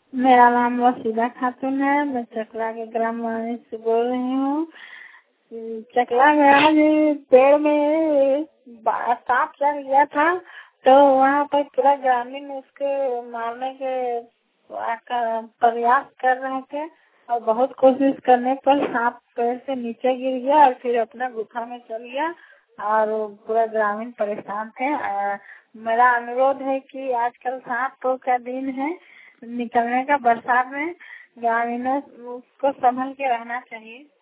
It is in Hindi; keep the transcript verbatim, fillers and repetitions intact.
मेरा नाम वसीला खातून है। मैं चकला के ग्राम वाणी से बोल रही हूँ। चकला में आज पेड़ में बा- सांप चल गया था, तो वहाँ पर पूरा ग्रामीण उसके मारने के का प्रयास कर रहे थे और बहुत कोशिश करने पर सांप पेड़ से नीचे गिर गया और फिर अपना गुफा में चल गया और पूरा ग्रामीण परेशान थे। अ, मेरा अनुरोध है कि आजकल सांप का दिन है निकलने का, बरसात में ग्रामीणों को संभल के रहना चाहिए।